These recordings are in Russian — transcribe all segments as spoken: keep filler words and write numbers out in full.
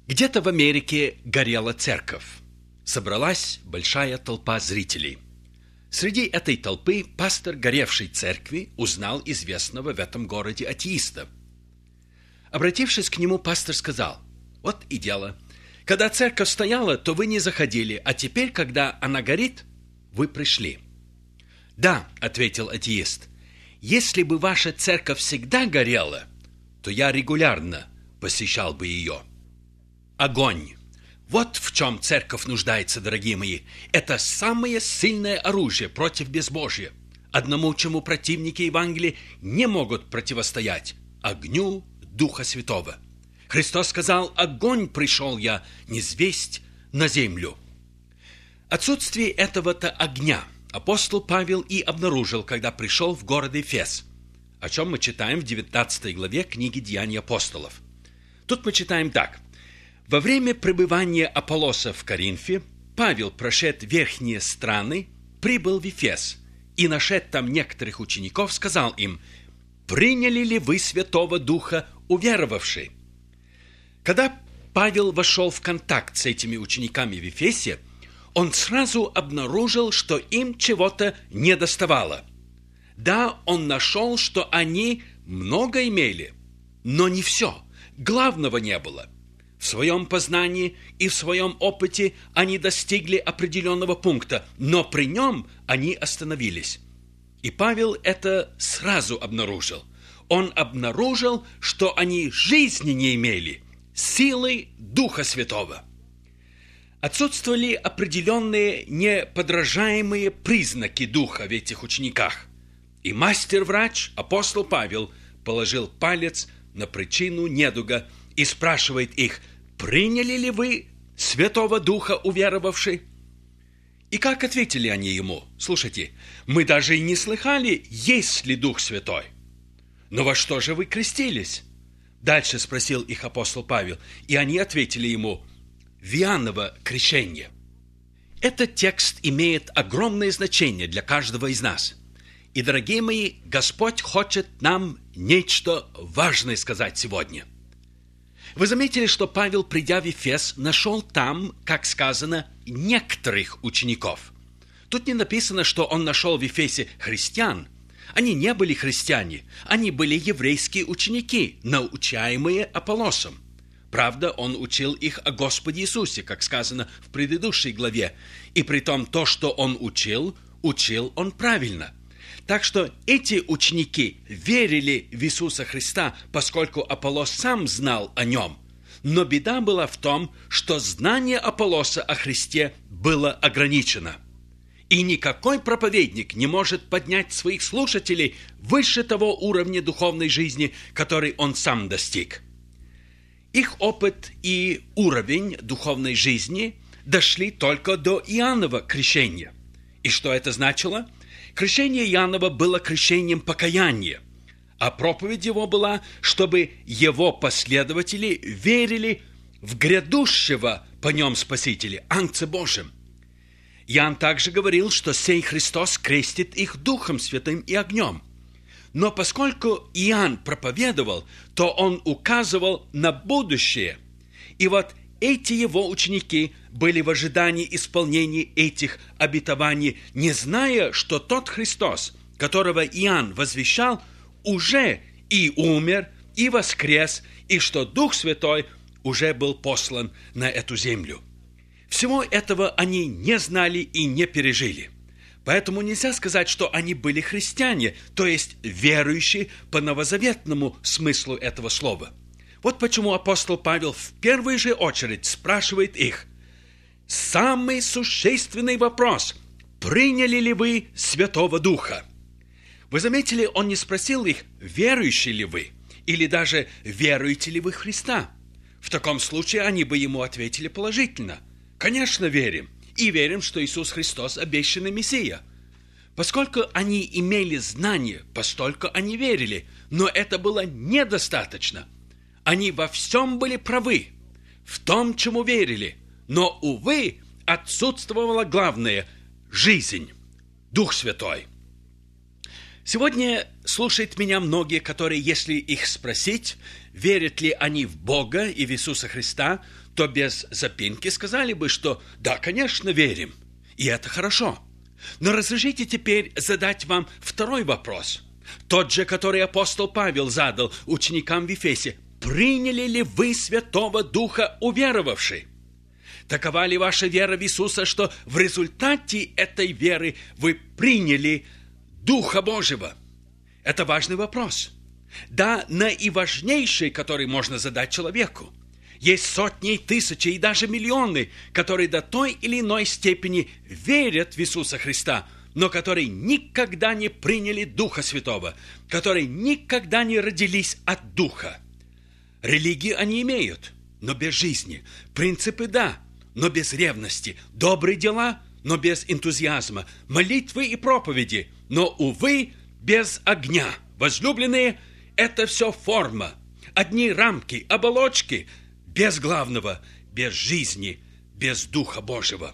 Где-то в Америке горела церковь. Собралась большая толпа зрителей. Среди этой толпы пастор горевшей церкви узнал известного в этом городе атеиста. Обратившись к нему, пастор сказал: «Вот и дело. Когда церковь стояла, то вы не заходили, а теперь, когда она горит, вы пришли». «Да», — ответил атеист, — «если бы ваша церковь всегда горела, то я регулярно посещал бы ее». Огонь. Вот в чем церковь нуждается, дорогие мои. Это самое сильное оружие против безбожия. Одному, чему противники Евангелия не могут противостоять – огню Духа Святого. Христос сказал: «Огонь пришел я низвесть на землю». Отсутствие этого-то огня апостол Павел и обнаружил, когда пришел в город Эфес, о чем мы читаем в девятнадцатой главе книги «Деяний апостолов». Тут мы читаем так. «Во время пребывания Аполлоса в Коринфе Павел, прошед верхние страны, прибыл в Эфес и, нашед там некоторых учеников, сказал им: „Приняли ли вы Святого Духа, уверовавшие?“ Когда Павел вошел в контакт с этими учениками в Эфесе, он сразу обнаружил, что им чего-то недоставало. Да, он нашел, что они много имели, но не все, главного не было. В своем познании и в своем опыте они достигли определенного пункта, но при нем они остановились. И Павел это сразу обнаружил. Он обнаружил, что они жизни не имели, силы Духа Святого. Отсутствовали определенные неподражаемые признаки Духа в этих учениках. И мастер-врач, апостол Павел, положил палец на причину недуга и спрашивает их: «Приняли ли вы Святого Духа, уверовавший?» И как ответили они ему? Слушайте, мы даже и не слыхали, есть ли Дух Святой. Но во что же вы крестились? Дальше спросил их апостол Павел, и они ответили ему: в Иоанново крещение. Этот текст имеет огромное значение для каждого из нас. И, дорогие мои, Господь хочет нам нечто важное сказать сегодня. Вы заметили, что Павел, придя в Эфес, нашел там, как сказано, некоторых учеников. Тут не написано, что он нашел в Эфесе христиан. Они не были христиане, они были еврейские ученики, научаемые Аполлосом. Правда, он учил их о Господе Иисусе, как сказано в предыдущей главе. И притом то, что он учил, учил он правильно. Так что эти ученики верили в Иисуса Христа, поскольку Аполлос сам знал о нем. Но беда была в том, что знание Аполлоса о Христе было ограничено. И никакой проповедник не может поднять своих слушателей выше того уровня духовной жизни, который он сам достиг. Их опыт и уровень духовной жизни дошли только до Иоаннова крещения. И что это значило? Крещение Иоаннова было крещением покаяния, а проповедь его была, чтобы его последователи верили в грядущего по нем Спасителя, Агнца Божьим. Иоанн также говорил, что сей Христос крестит их Духом Святым и огнем. Но поскольку Иоанн проповедовал, то он указывал на будущее. И вот эти его ученики были в ожидании исполнения этих обетований, не зная, что тот Христос, которого Иоанн возвещал, уже и умер, и воскрес, и что Дух Святой уже был послан на эту землю. Всего этого они не знали и не пережили. Поэтому нельзя сказать, что они были христиане, то есть верующие по новозаветному смыслу этого слова. Вот почему апостол Павел в первую же очередь спрашивает их: самый существенный вопрос – приняли ли вы Святого Духа? Вы заметили, он не спросил их, верующие ли вы, или даже веруете ли вы в Христа. В таком случае они бы ему ответили положительно. Конечно, верим, и верим, что Иисус Христос – обещанный Мессия. Поскольку они имели знание, постольку они верили, но это было недостаточно. Они во всем были правы, в том, чему верили, но, увы, отсутствовала главное – жизнь, Дух Святой. Сегодня слушают меня многие, которые, если их спросить, верят ли они в Бога и в Иисуса Христа, то без запинки сказали бы, что да, конечно, верим, и это хорошо. Но разрешите теперь задать вам второй вопрос, тот же, который апостол Павел задал ученикам в Ефесе. «Приняли ли вы Святого Духа, уверовавши? Такова ли ваша вера в Иисуса, что в результате этой веры вы приняли Духа Божьего?» Это важный вопрос. Да, наиважнейший, который можно задать человеку. Есть сотни, тысячи и даже миллионы, которые до той или иной степени верят в Иисуса Христа, но которые никогда не приняли Духа Святого, которые никогда не родились от Духа. Религии они имеют, но без жизни. Принципы – да, но без ревности. Добрые дела, но без энтузиазма. Молитвы и проповеди, но, увы, без огня. Возлюбленные – это все форма. Одни рамки, оболочки, без главного, без жизни, без Духа Божьего.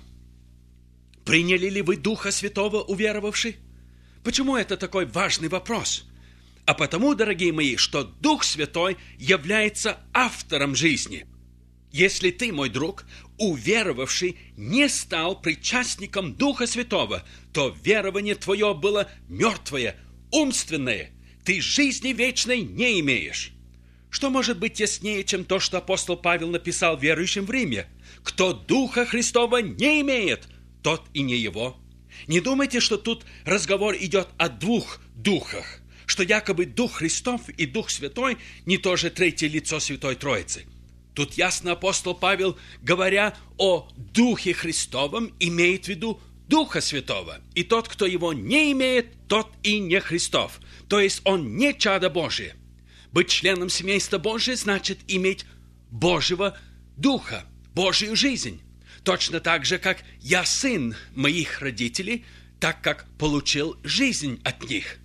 Приняли ли вы Духа Святого, уверовавши? Почему это такой важный вопрос? А потому, дорогие мои, что Дух Святой является автором жизни. Если ты, мой друг, уверовавший, не стал причастником Духа Святого, то верование твое было мертвое, умственное. Ты жизни вечной не имеешь. Что может быть яснее, чем то, что апостол Павел написал верующим в Риме? Кто Духа Христова не имеет, тот и не его. Не думайте, что тут разговор идет о двух духах, что якобы Дух Христов и Дух Святой не то же третье лицо Святой Троицы. Тут ясно апостол Павел, говоря о Духе Христовом, имеет в виду Духа Святого. И тот, кто его не имеет, тот и не Христов. То есть он не чадо Божие. Быть членом семейства Божия значит иметь Божьего Духа, Божью жизнь. Точно так же, как я сын моих родителей, так как получил жизнь от них.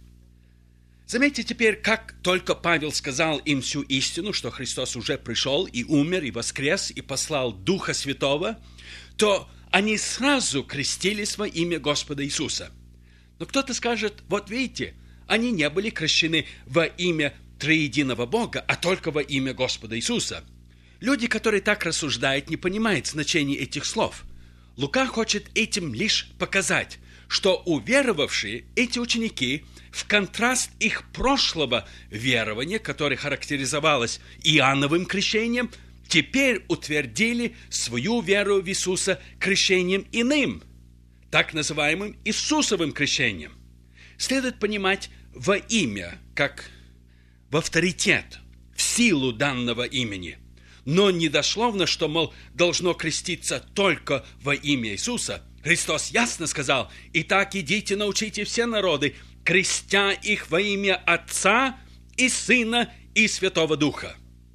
Заметьте теперь, как только Павел сказал им всю истину, что Христос уже пришел и умер, и воскрес, и послал Духа Святого, то они сразу крестились во имя Господа Иисуса. Но кто-то скажет, вот видите, они не были крещены во имя триединого Бога, а только во имя Господа Иисуса. Люди, которые так рассуждают, не понимают значения этих слов. Лука хочет этим лишь показать, что уверовавшие, эти ученики, в контраст их прошлого верования, которое характеризовалось Иоанновым крещением, теперь утвердили свою веру в Иисуса крещением иным, так называемым Иисусовым крещением. Следует понимать во имя, как в авторитет, в силу данного имени, но не дословно, что, мол, должно креститься только во имя Иисуса. Христос ясно сказал: «Итак, идите, научите все народы, крестя их во имя Отца и Сына и Святого Духа».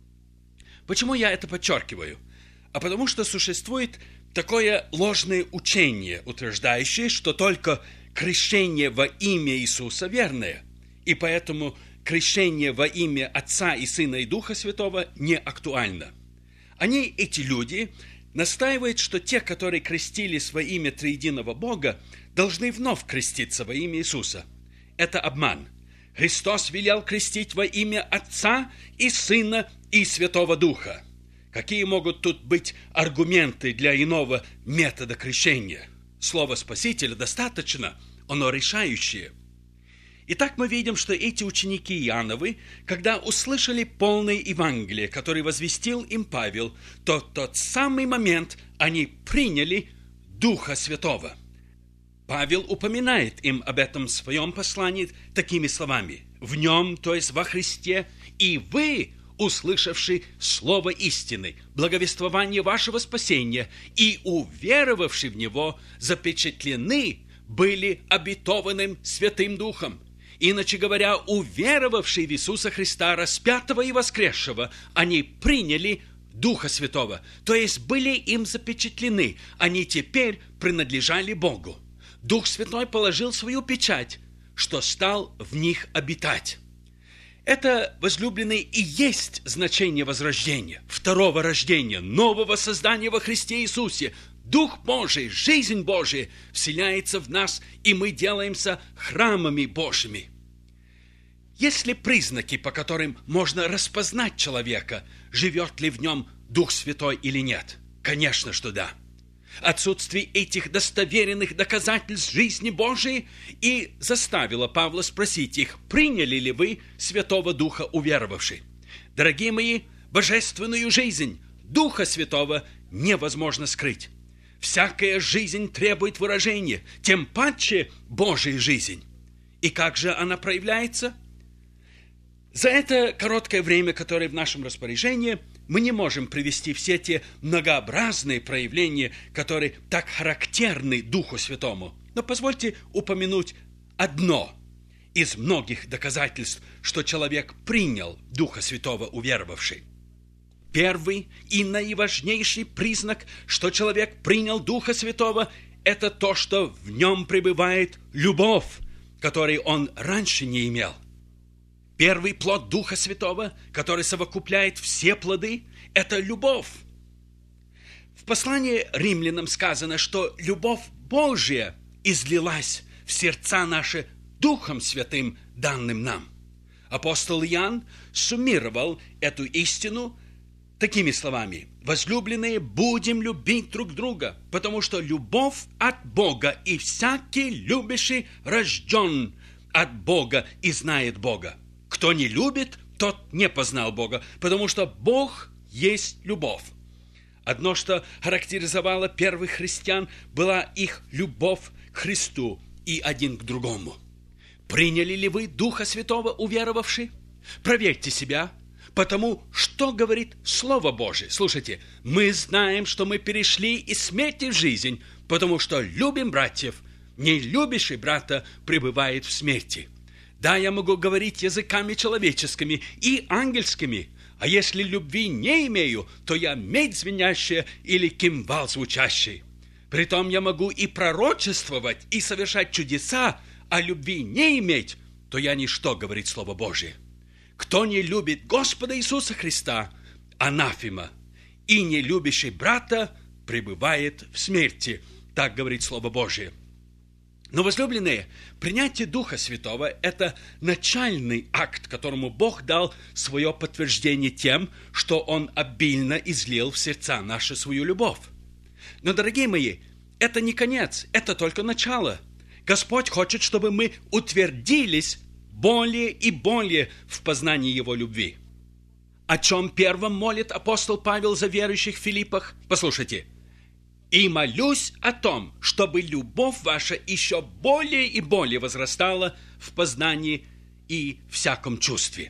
Почему я это подчеркиваю? А потому что существует такое ложное учение, утверждающее, что только крещение во имя Иисуса верное, и поэтому крещение во имя Отца и Сына и Духа Святого не актуально. Они, эти люди, настаивают, что те, которые крестились во имя триединого Бога, должны вновь креститься во имя Иисуса. Это обман. Христос велел крестить во имя Отца и Сына и Святого Духа. Какие могут тут быть аргументы для иного метода крещения? Слово Спасителя достаточно, оно решающее. Итак, мы видим, что эти ученики Иоанновы, когда услышали полное Евангелие, которое возвестил им Павел, то в тот самый момент они приняли Духа Святого. Павел упоминает им об этом в своем послании такими словами: «В нем, то есть во Христе, и вы, услышавши слово истины, благовествование вашего спасения, и уверовавши в него, запечатлены были обетованным Святым Духом». Иначе говоря, уверовавшие в Иисуса Христа, распятого и воскресшего, они приняли Духа Святого, то есть были им запечатлены, они теперь принадлежали Богу. Дух Святой положил свою печать, что стал в них обитать. Это, возлюбленные, и есть значение возрождения, второго рождения, нового создания во Христе Иисусе. Дух Божий, жизнь Божия вселяется в нас, и мы делаемся храмами Божьими. Есть ли признаки, по которым можно распознать человека, живет ли в нем Дух Святой или нет? Конечно, что да. Отсутствие этих достоверенных доказательств жизни Божией и заставило Павла спросить их, приняли ли вы Святого Духа уверовавши. Дорогие мои, божественную жизнь Духа Святого невозможно скрыть. Всякая жизнь требует выражения, тем паче Божья жизнь. И как же она проявляется? За это короткое время, которое в нашем распоряжении, мы не можем привести все те многообразные проявления, которые так характерны Духу Святому. Но позвольте упомянуть одно из многих доказательств, что человек принял Духа Святого уверовавший. Первый и наиважнейший признак, что человек принял Духа Святого, это то, что в нем пребывает любовь, которой он раньше не имел. Первый плод Духа Святого, который совокупляет все плоды, это любовь. В послании римлянам сказано, что любовь Божья излилась в сердца наши Духом Святым, данным нам. Апостол Иоанн суммировал эту истину такими словами: «Возлюбленные, будем любить друг друга, потому что любовь от Бога, и всякий любящий рожден от Бога и знает Бога. Кто не любит, тот не познал Бога, потому что Бог есть любовь». Одно, что характеризовало первых христиан, была их любовь к Христу и один к другому. Приняли ли вы Духа Святого уверовавши? Проверьте себя, потому что говорит Слово Божие. Слушайте, мы знаем, что мы перешли из смерти в жизнь, потому что любим братьев, не любящий брата пребывает в смерти. Да, я могу говорить языками человеческими и ангельскими, а если любви не имею, то я медь звенящая или кимвал звучащий. Притом я могу и пророчествовать, и совершать чудеса, а любви не иметь, то я ничто, говорит Слово Божие. Кто не любит Господа Иисуса Христа, анафема, и не любящий брата пребывает в смерти, так говорит Слово Божие. Но, возлюбленные, принятие Духа Святого – это начальный акт, которому Бог дал свое подтверждение тем, что Он обильно излил в сердца наши свою любовь. Но, дорогие мои, это не конец, это только начало. Господь хочет, чтобы мы утвердились более и более в познании Его любви. О чем первым молит апостол Павел за верующих в Филиппах? Послушайте. «И молюсь о том, чтобы любовь ваша еще более и более возрастала в познании и всяком чувстве».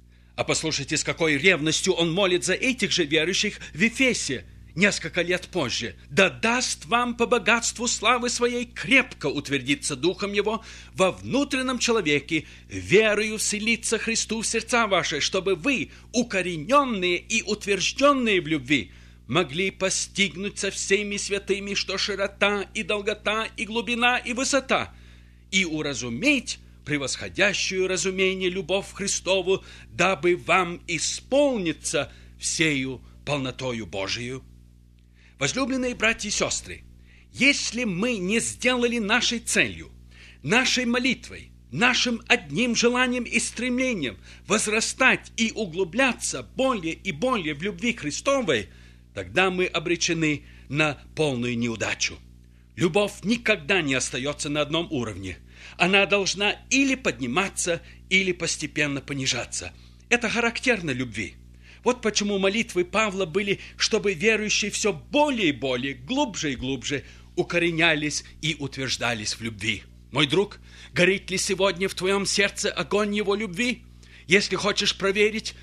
А послушайте, с какой ревностью он молит за этих же верующих в Ефесе несколько лет позже. «Да даст вам по богатству славы своей крепко утвердиться Духом Его во внутреннем человеке, верою вселиться Христу в сердца ваши, чтобы вы, укорененные и утвержденные в любви, могли постигнуть со всеми святыми, что широта и долгота и глубина и высота, и уразуметь превосходящую разумение любовь Христову, дабы вам исполниться всею полнотою Божию». Возлюбленные братья и сестры, если мы не сделали нашей целью, нашей молитвой, нашим одним желанием и стремлением возрастать и углубляться более и более в любви Христовой, тогда мы обречены на полную неудачу. Любовь никогда не остается на одном уровне. Она должна или подниматься, или постепенно понижаться. Это характерно любви. Вот почему молитвы Павла были, чтобы верующие все более и более, глубже и глубже укоренялись и утверждались в любви. Мой друг, горит ли сегодня в твоем сердце огонь его любви? Если хочешь проверить,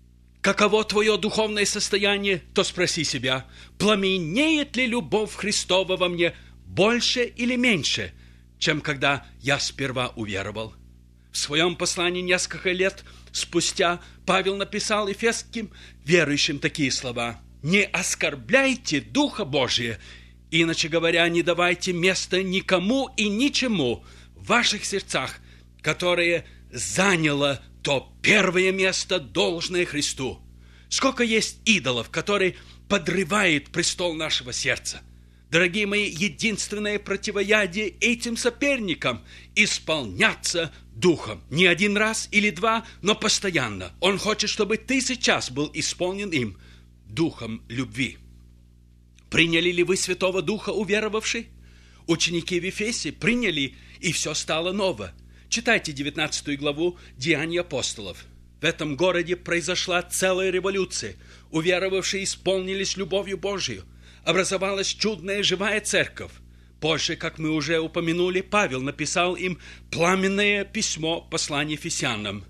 каково твое духовное состояние, то спроси себя, пламенеет ли любовь Христова во мне больше или меньше, чем когда я сперва уверовал? В своем послании несколько лет спустя Павел написал эфесским верующим такие слова: «Не оскорбляйте Духа Божия, иначе говоря, не давайте места никому и ничему в ваших сердцах, которое заняло то первое место, должное Христу». Сколько есть идолов, которые подрывают престол нашего сердца. Дорогие мои, единственное противоядие этим соперникам – исполняться Духом. Не один раз или два, но постоянно. Он хочет, чтобы ты сейчас был исполнен им Духом любви. Приняли ли вы Святого Духа, уверовавший? Ученики в Ефесе приняли, и все стало ново. Читайте девятнадцатую главу Деяний апостолов. В этом городе произошла целая революция. Уверовавшие исполнились любовью Божией. Образовалась чудная живая церковь. Позже, как мы уже упомянули, Павел написал им пламенное письмо, послание Ефесянам.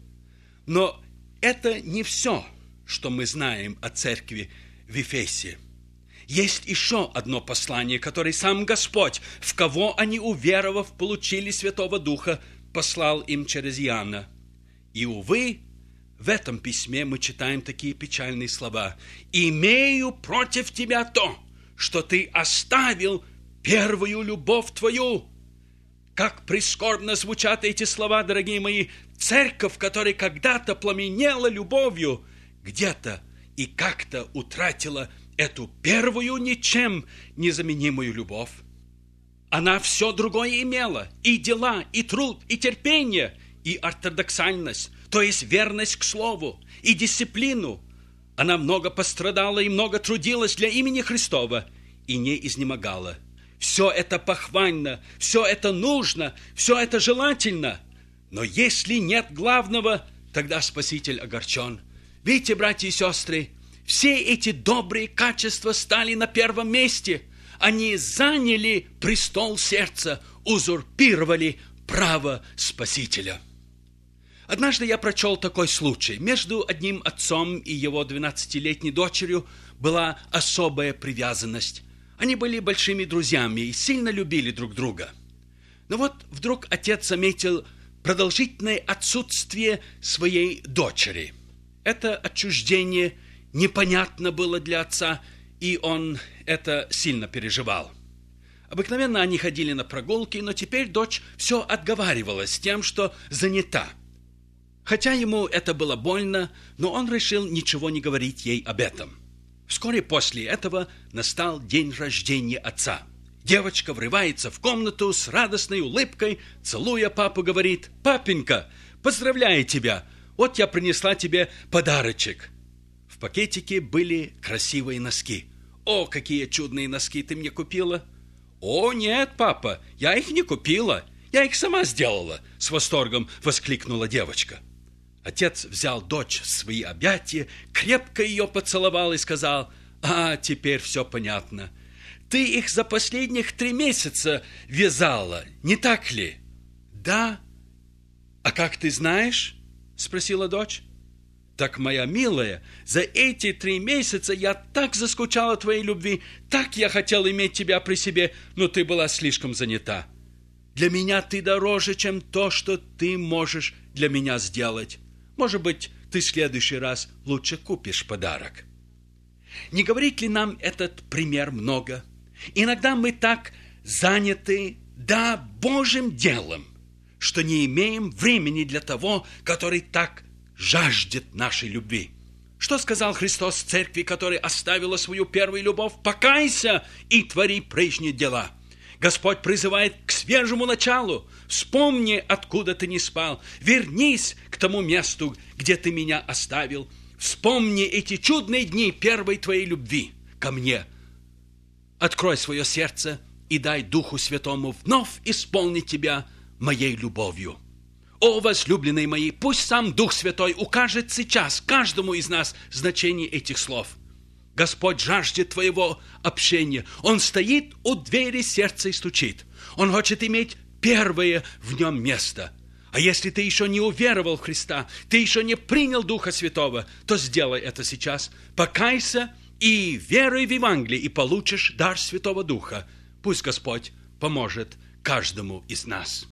Но это не все, что мы знаем о церкви в Ефесе. Есть еще одно послание, которое сам Господь, в кого они, уверовав, получили Святого Духа, послал им через Иоанна. И, увы, в этом письме мы читаем такие печальные слова. «Имею против тебя то, что ты оставил первую любовь твою». Как прискорбно звучат эти слова, дорогие мои. Церковь, которая когда-то пламенела любовью, где-то и как-то утратила эту первую ничем незаменимую любовь. Она все другое имела: и дела, и труд, и терпение, и ортодоксальность, то есть верность к слову, и дисциплину. Она много пострадала и много трудилась для имени Христова и не изнемогала. Все это похвально, все это нужно, все это желательно. Но если нет главного, тогда Спаситель огорчен. Видите, братья и сестры, все эти добрые качества стали на первом месте. Они заняли престол сердца, узурпировали право Спасителя. Однажды я прочел такой случай. Между одним отцом и его двенадцатилетней дочерью была особая привязанность. Они были большими друзьями и сильно любили друг друга. Но вот вдруг отец заметил продолжительное отсутствие своей дочери. Это отчуждение непонятно было для отца, и он это сильно переживал. Обыкновенно они ходили на прогулки, но теперь дочь все отговаривалась тем, что занята. Хотя ему это было больно, но он решил ничего не говорить ей об этом. Вскоре после этого настал день рождения отца. Девочка врывается в комнату с радостной улыбкой, целуя папу, говорит: «Папенька, поздравляю тебя, вот я принесла тебе подарочек». В пакетике были красивые носки. «О, какие чудные носки ты мне купила!» «О, нет, папа, я их не купила, я их сама сделала», — с восторгом воскликнула девочка. Отец взял дочь в свои объятия, крепко ее поцеловал и сказал: «А, теперь все понятно. Ты их за последних три месяца вязала, не так ли?» «Да». «А как ты знаешь?» — спросила дочь. «Так, моя милая, за эти три месяца я так заскучала твоей любви, так я хотел иметь тебя при себе, но ты была слишком занята. Для меня ты дороже, чем то, что ты можешь для меня сделать. Может быть, ты в следующий раз лучше купишь подарок». Не говорит ли нам этот пример много? Иногда мы так заняты, да, Божьим делом, что не имеем времени для того, который так жаждет нашей любви. Что сказал Христос церкви, которая оставила свою первую любовь? «Покайся и твори прежние дела». Господь призывает к свежему началу. Вспомни, откуда ты не спал. Вернись к тому месту, где ты меня оставил. Вспомни эти чудные дни первой твоей любви ко мне. Открой свое сердце и дай Духу Святому вновь исполнить тебя моей любовью. О, возлюбленные мои, пусть сам Дух Святой укажет сейчас каждому из нас значение этих слов. Господь жаждет твоего общения. Он стоит у двери сердца и стучит. Он хочет иметь первое в нем место. А если ты еще не уверовал в Христа, ты еще не принял Духа Святого, то сделай это сейчас. Покайся и веруй в Евангелие, и получишь дар Святого Духа. Пусть Господь поможет каждому из нас.